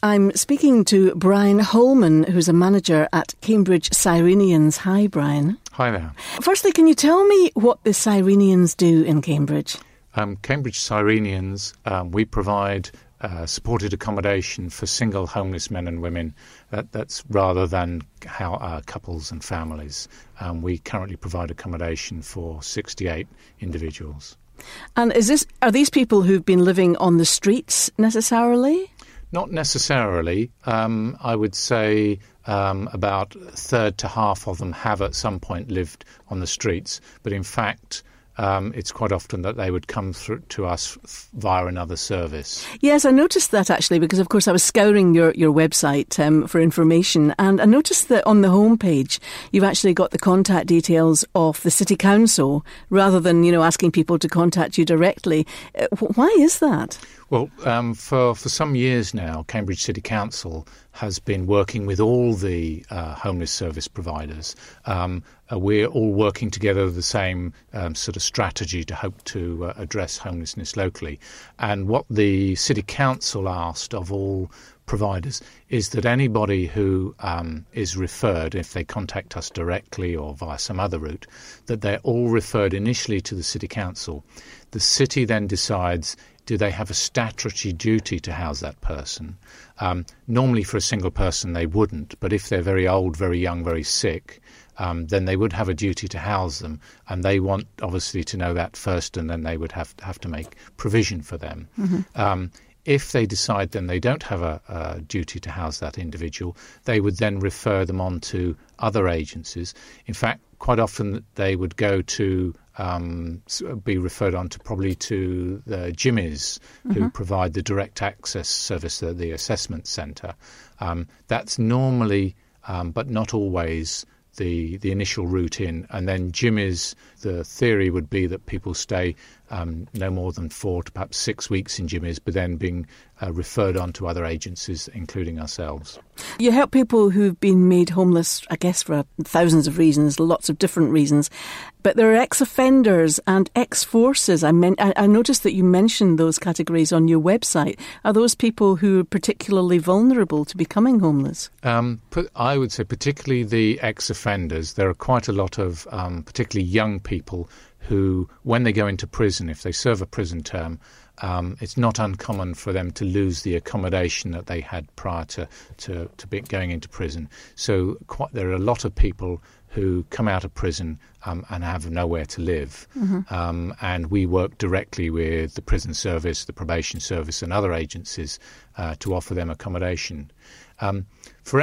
I'm speaking to Brian Holman, who's a manager at Cambridge Cyrenians. Hi, Brian. Hi there. Firstly, can you tell me what the Cyrenians do in Cambridge? Cambridge Cyrenians, we provide supported accommodation for single homeless men and women. That's rather than couples and families. We currently provide accommodation for 68 individuals. And are these people who've been living on the streets necessarily? Not necessarily. I would say about a third to half of them have at some point lived on the streets. But in fact, it's quite often that they would come through to us via another service. Yes, I noticed that actually because, of course, I was scouring your website for information, and I noticed that on the homepage you've actually got the contact details of the City Council rather than, asking people to contact you directly. Why is that? Well, for some years now, Cambridge City Council has been working with all the homeless service providers. We're all working together with the same sort of strategy to hope to address homelessness locally. And what the City Council asked of all providers is that anybody who is referred, if they contact us directly or via some other route, that they're all referred initially to the City Council. The city then decides, do they have a statutory duty to house that person? Normally for a single person they wouldn't, but if they're very old, very young, very sick, then they would have a duty to house them, and they want obviously to know that first, and then they would have to make provision for them. Mm-hmm. If they decide then they don't have a duty to house that individual, they would then refer them on to other agencies. In fact, quite often they would go to be referred on to probably to the Jimmies, who provide the direct access service, the assessment centre. That's normally, but not always, the initial route in. And then Jimmies, the theory would be that people stay no more than 4 to perhaps 6 weeks in Jimmies, but then being referred on to other agencies, including ourselves. You help people who've been made homeless, I guess, for thousands of reasons, lots of different reasons. But there are ex-offenders and ex-forces. I noticed that you mentioned those categories on your website. Are those people who are particularly vulnerable to becoming homeless? I would say particularly the ex-offenders. There are quite a lot of particularly young people who, when they go into prison, if they serve a prison term, it's not uncommon for them to lose the accommodation that they had prior to going into prison. So there are a lot of people who come out of prison and have nowhere to live. Mm-hmm. And we work directly with the prison service, the probation service and other agencies to offer them accommodation. For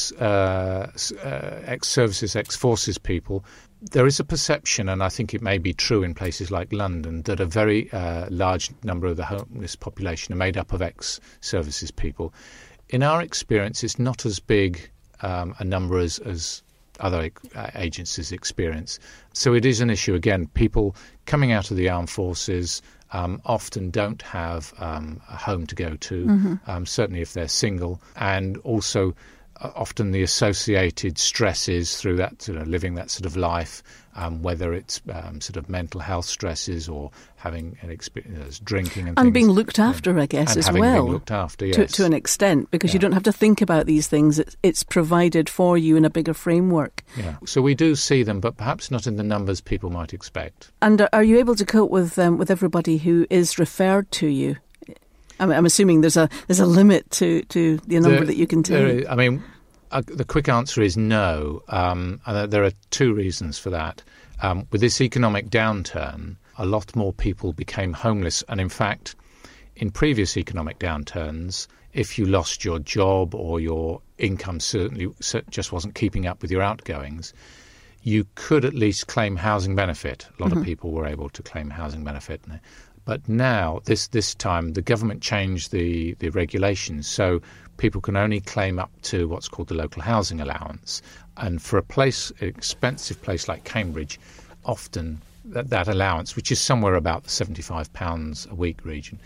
ex-services, ex-forces people, there is a perception, and I think it may be true in places like London, that a very large number of the homeless population are made up of ex-services people. In our experience, it's not as big a number as other agencies experience. So it is an issue. Again, people coming out of the armed forces often don't have a home to go to, certainly if they're single, and also often the associated stresses through that living that sort of life, whether it's sort of mental health stresses or having an experience, drinking and things. Being looked after, I guess, as well. And having been looked after, yes. To an extent, because you don't have to think about these things. It's provided for you in a bigger framework. Yeah. So we do see them, but perhaps not in the numbers people might expect. And are you able to cope with everybody who is referred to you? I'm assuming there's a limit to the number that you can take. The quick answer is no. And there are two reasons for that. With this economic downturn, a lot more people became homeless. And in fact, in previous economic downturns, if you lost your job or your income certainly just wasn't keeping up with your outgoings, you could at least claim housing benefit. A lot of people were able to claim housing benefit. But now, this time, the government changed the regulations, so people can only claim up to what's called the local housing allowance. And for an expensive place like Cambridge, often that allowance, which is somewhere about the £75 a week region,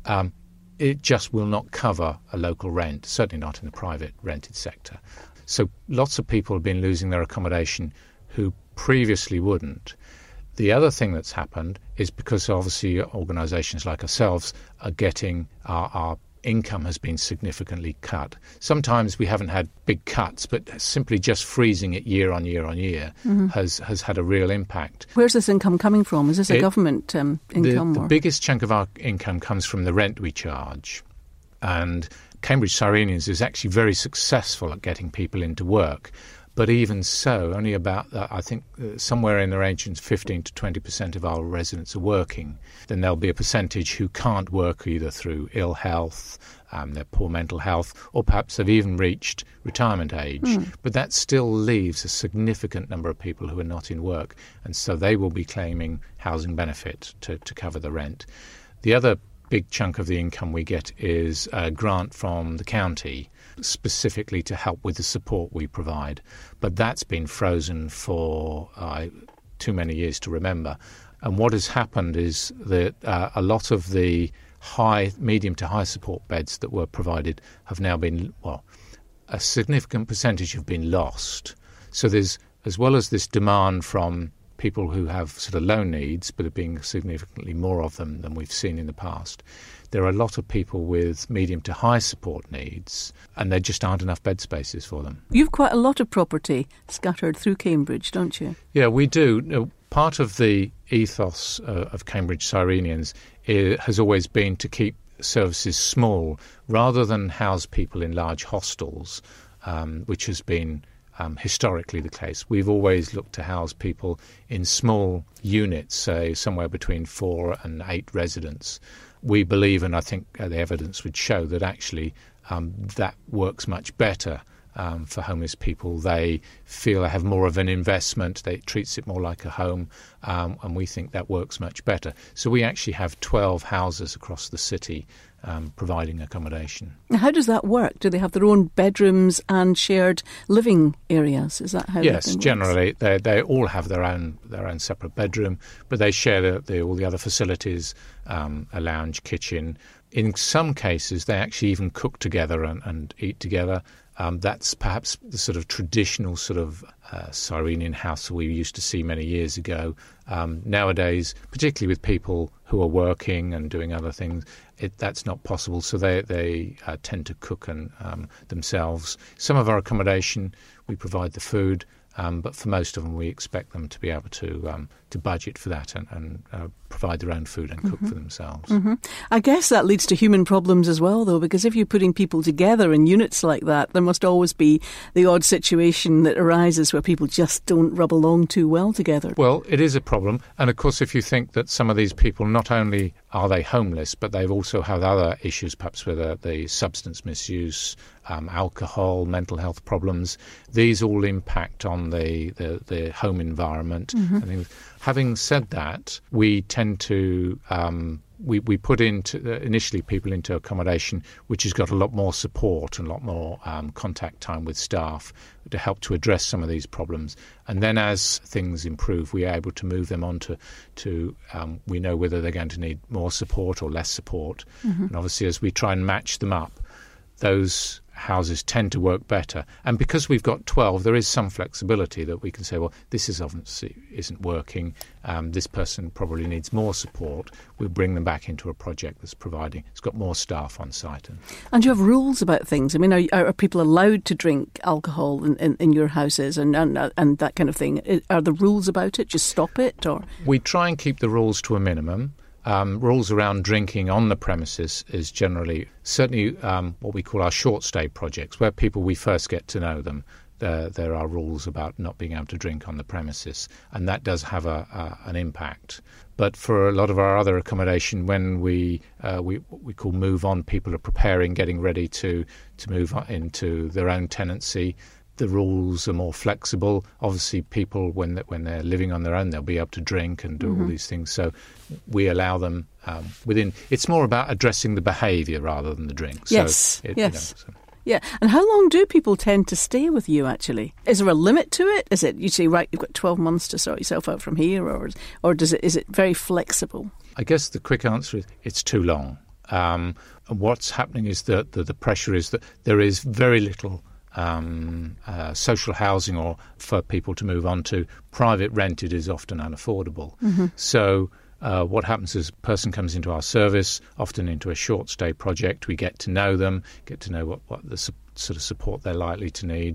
it just will not cover a local rent, certainly not in the private rented sector. So lots of people have been losing their accommodation who previously wouldn't. The other thing that's happened is because obviously organisations like ourselves are getting our income has been significantly cut. Sometimes we haven't had big cuts, but simply just freezing it year on year on year has had a real impact. Where's this income coming from? Is this a government income? The biggest chunk of our income comes from the rent we charge. And Cambridge Cyrenians is actually very successful at getting people into work. But even so, only about, I think, somewhere in the range of 15 to 20% of our residents are working. Then there'll be a percentage who can't work either through ill health, their poor mental health, or perhaps they've even reached retirement age. But that still leaves a significant number of people who are not in work, and so they will be claiming housing benefit to cover the rent. The other big chunk of the income we get is a grant from the county, specifically to help with the support we provide. But that's been frozen for too many years to remember. And what has happened is that a lot of the medium to high support beds that were provided have now been, a significant percentage have been lost. So there's, as well as this demand from people who have sort of low needs, but there being significantly more of them than we've seen in the past, there are a lot of people with medium to high support needs, and there just aren't enough bed spaces for them. You've quite a lot of property scattered through Cambridge, don't you? Yeah, we do. Part of the ethos of Cambridge Cyrenians has always been to keep services small, rather than house people in large hostels, which has been historically the case. We've always looked to house people in small units, say somewhere between 4 and 8 residents. We believe, and I think the evidence would show, that actually that works much better for homeless people. They feel they have more of an investment. It treats it more like a home, and we think that works much better. So we actually have 12 houses across the city providing accommodation. How does that work? Do they have their own bedrooms and shared living areas? Is that how? Yes, generally they all have their own separate bedroom, but they share all the other facilities, a lounge, kitchen. In some cases, they actually even cook together and eat together. That's perhaps the sort of traditional sort of Cyrenian house we used to see many years ago. Nowadays, particularly with people who are working and doing other things, that's not possible. So they tend to cook themselves. Some of our accommodation, we provide the food, but for most of them, we expect them to be able to budget for that and provide their own food and cook for themselves. I guess that leads to human problems as well, though, because if you're putting people together in units like that, there must always be the odd situation that arises where people just don't rub along too well together. Well, it is a problem. And of course, if you think that some of these people, not only are they homeless, but they've also had other issues, perhaps with the substance misuse, alcohol, mental health problems, these all impact on the home environment. I think, having said that, we tend to we put initially people into accommodation which has got a lot more support and a lot more contact time with staff to help to address some of these problems. And then as things improve, we are able to move them on to we know whether they're going to need more support or less support. And obviously, as we try and match them up, those houses tend to work better. And because we've got 12, there is some flexibility that we can say, well, this is obviously isn't working. This person probably needs more support. We'll bring them back into a project that's providing. It's got more staff on site. And you have rules about things. I mean, are people allowed to drink alcohol in your houses and that kind of thing? Are the rules about it? Just stop it? Or we try and keep the rules to a minimum. Rules around drinking on the premises is generally, certainly what we call our short stay projects, where we first get to know them. There are rules about not being able to drink on the premises, and that does have an impact. But for a lot of our other accommodation, when we call move on, people are preparing, getting ready to move into their own tenancy. The rules are more flexible. Obviously, people, when they're living on their own, they'll be able to drink and do all these things. So we allow them within. It's more about addressing the behaviour rather than the drink. Yes, Yeah, and how long do people tend to stay with you, actually? Is there a limit to it? Is it, you say, right, you've got 12 months to sort yourself out from here, or is it very flexible? I guess the quick answer is it's too long. And what's happening is that the pressure is that there is very little social housing or for people to move on to. Private rented is often unaffordable. So what happens is a person comes into our service, often into a short stay project. We get to know them, get to know what the sort of support they're likely to need.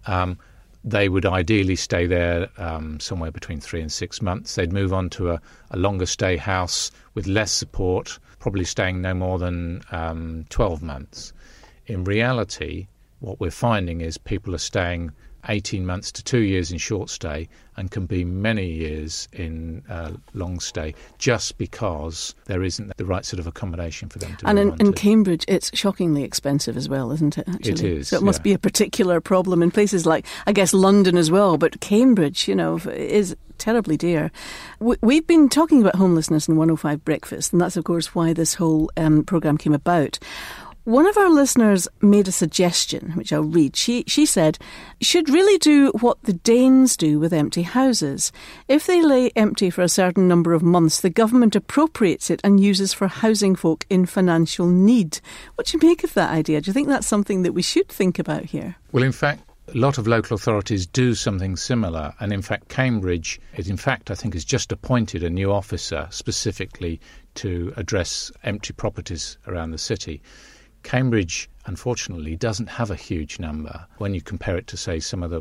They would ideally stay there somewhere between 3 and 6 months. They'd move on to a longer stay house with less support, probably staying no more than 12 months. In reality, what we're finding is people are staying 18 months to 2 years in short stay and can be many years in long stay just because there isn't the right sort of accommodation for them to and move on in to. Cambridge, it's shockingly expensive as well, isn't it, actually? It is, So it must be a particular problem in places like, I guess, London as well, but Cambridge, is terribly dear. We've been talking about homelessness in 105 Breakfast, and that's, of course, why this whole programme came about. One of our listeners made a suggestion, which I'll read. She said, should really do what the Danes do with empty houses. If they lay empty for a certain number of months, the government appropriates it and uses for housing folk in financial need. What do you make of that idea? Do you think that's something that we should think about here? Well, in fact, a lot of local authorities do something similar. And in fact, Cambridge, I think, has just appointed a new officer specifically to address empty properties around the city. Cambridge, unfortunately, doesn't have a huge number when you compare it to, say, some of the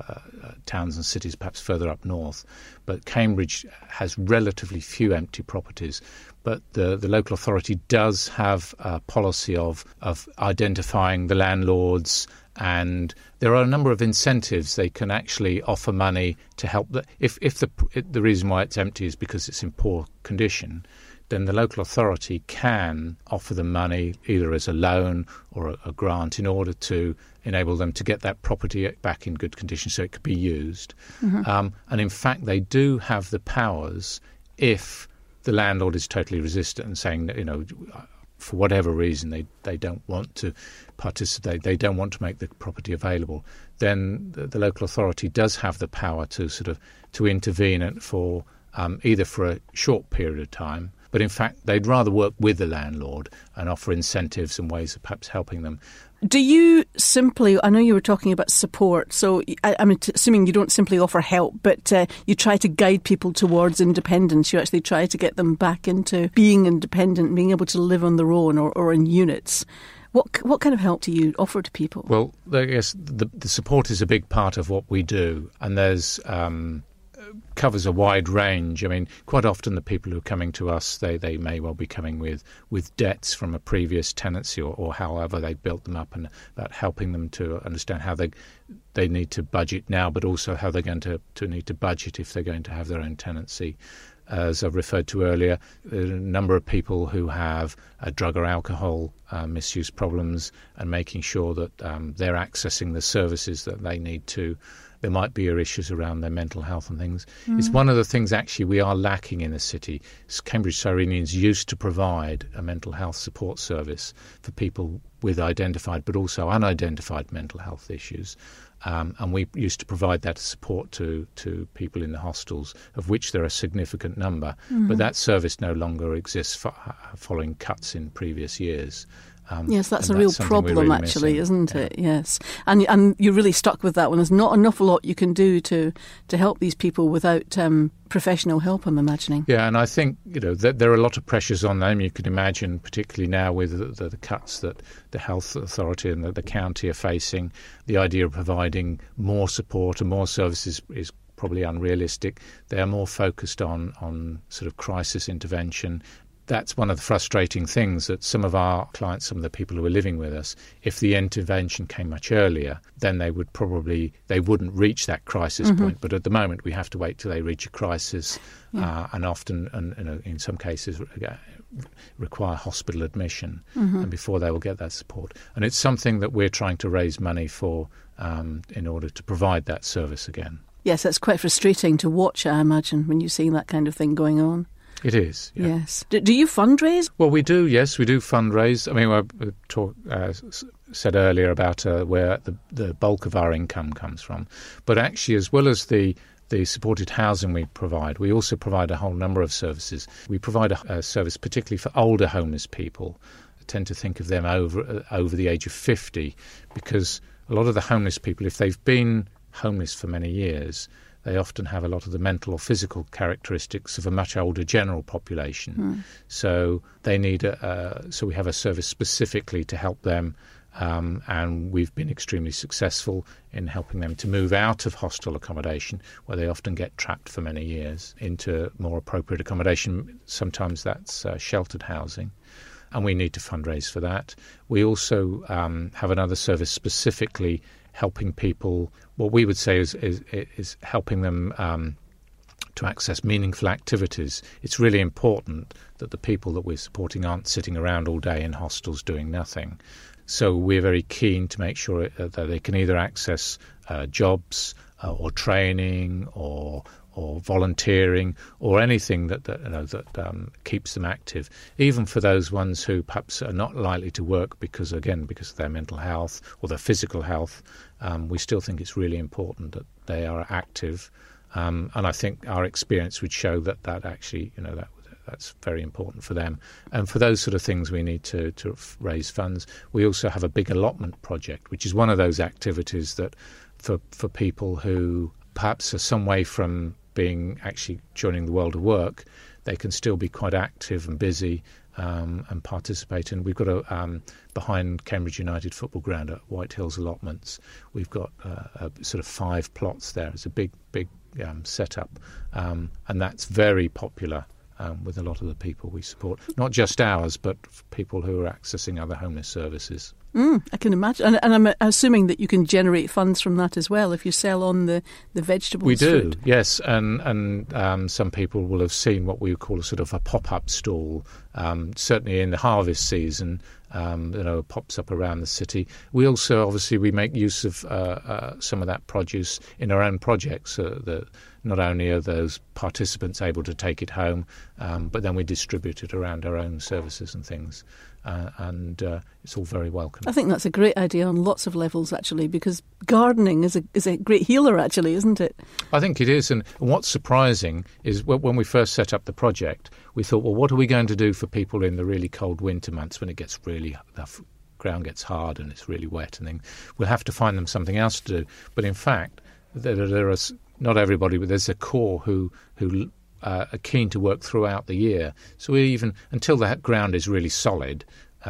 towns and cities perhaps further up north. But Cambridge has relatively few empty properties. But the local authority does have a policy of identifying the landlords, and there are a number of incentives. They can actually offer money to help. If the reason why it's empty is because it's in poor condition, then the local authority can offer them money either as a loan or a grant in order to enable them to get that property back in good condition so it could be used. Mm-hmm. And in fact, they do have the powers if the landlord is totally resistant and saying that, for whatever reason they don't want to participate, they don't want to make the property available, then the local authority does have the power to to intervene for either for a short period of time. But in fact, they'd rather work with the landlord and offer incentives and ways of perhaps helping them. Do you simply, I know you were talking about support, so I'm assuming you don't simply offer help, but you try to guide people towards independence. You actually try to get them back into being independent, being able to live on their own or in units. What kind of help do you offer to people? Well, I guess the support is a big part of what we do, and there's covers a wide range. I mean, quite often the people who are coming to us, they may well be coming with debts from a previous tenancy or however they built them up, and about helping them to understand how they need to budget now, but also how they're going to need to budget if they're going to have their own tenancy. As I've referred to earlier, there are a number of people who have drug or alcohol misuse problems, and making sure that they're accessing the services that they need to. There might be issues around their mental health and things. Mm. It's one of the things actually we are lacking in the city. Cambridge Cyrenians used to provide a mental health support service for people with identified but also unidentified mental health issues. And we used to provide that support to people in the hostels, of which there are a significant number. Mm-hmm. But that service no longer exists following cuts in previous years. Yes, that's a real problem, really actually, missing. Isn't it? Yes. And you're really stuck with that one. There's not an awful lot you can do to help these people without professional help, I'm imagining. Yeah, and I think, that there are a lot of pressures on them. You can imagine, particularly now with the cuts that the health authority and the county are facing, the idea of providing more support and more services is probably unrealistic. They are more focused on sort of crisis intervention. That's one of the frustrating things, that some of our clients, some of the people who are living with us, if the intervention came much earlier, then they wouldn't reach that crisis mm-hmm. point. But at the moment, we have to wait till they reach a crisis, and often, in some cases, require hospital admission, mm-hmm. and before they will get that support. And it's something that we're trying to raise money for in order to provide that service again. Yes, that's quite frustrating to watch, I imagine, when you're seeing that kind of thing going on. It is, yeah. Yes. Do you fundraise? Well, we do, yes, we do fundraise. I mean, I said earlier about where the bulk of our income comes from. But actually, as well as the supported housing we provide, we also provide a whole number of services. We provide a service particularly for older homeless people. I tend to think of them over the age of 50, because a lot of the homeless people, if they've been homeless for many years, they often have a lot of the mental or physical characteristics of a much older general population. So they need so we have a service specifically to help them. And we've been extremely successful in helping them to move out of hostel accommodation, where they often get trapped for many years, into more appropriate accommodation. Sometimes that's sheltered housing, and we need to fundraise for that. We also have another service specifically helping people, what we would say is helping them to access meaningful activities. It's really important that the people that we're supporting aren't sitting around all day in hostels doing nothing. So we're very keen to make sure that they can either access jobs or training or volunteering or anything that keeps them active. Even for those ones who perhaps are not likely to work because of their mental health or their physical health, we still think it's really important that they are active. And I think our experience would show that actually, that's very important for them. And for those sort of things, we need to raise funds. We also have a big allotment project, which is one of those activities that for people who perhaps are some way from being actually joining the world of work, they can still be quite active and busy and participate. And we've got behind Cambridge United Football Ground at White Hills Allotments, we've got a sort of 5 plots there. It's a big setup, and that's very popular with a lot of the people we support. Not just ours, but people who are accessing other homeless services. I can imagine. And I'm assuming that you can generate funds from that as well if you sell on the vegetables. We do, food. yes. And some people will have seen what we call a sort of a pop-up stall. Certainly in the harvest season, pops up around the city. We also, obviously, we make use of some of that produce in our own projects. That not only are those participants able to take it home, but then we distribute it around our own services and things. And it's all very welcome. I think that's a great idea on lots of levels, actually, because gardening is a great healer, actually, isn't it? I think it is. And what's surprising is when we first set up the project, we thought, well, what are we going to do for people in the really cold winter months when it gets the ground gets hard and it's really wet, and then we'll have to find them something else to do. But in fact, there are not everybody, but there's a core who are keen to work throughout the year. So even until the ground is really solid,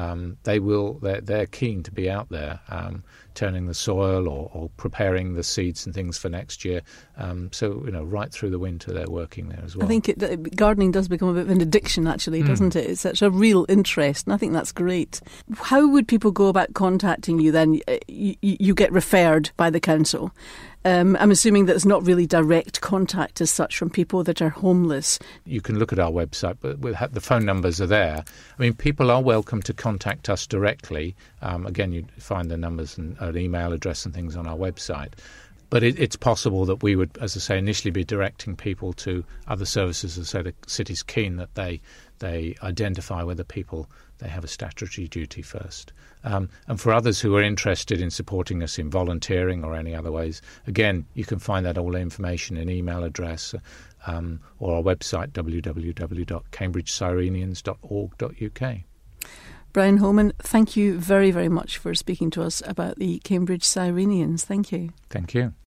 they're keen to be out there turning the soil or preparing the seeds and things for next year. So right through the winter they're working there as well. I think gardening does become a bit of an addiction, actually, doesn't it? It's such a real interest, and I think that's great. How would people go about contacting you then? You get referred by the council. I'm assuming that it's not really direct contact as such from people that are homeless. You can look at our website, but the phone numbers are there. I mean, people are welcome to contact us directly. Again, you find the numbers and an email address and things on our website. But it's possible that we would, as I say, initially be directing people to other services. As I say, the city's keen that they identify whether they have a statutory duty first. And for others who are interested in supporting us in volunteering or any other ways, again, you can find that all information in email address or our website, www.cambridgecyrenians.org.uk. Brian Holman, thank you very, very much for speaking to us about the Cambridge Cyrenians. Thank you. Thank you.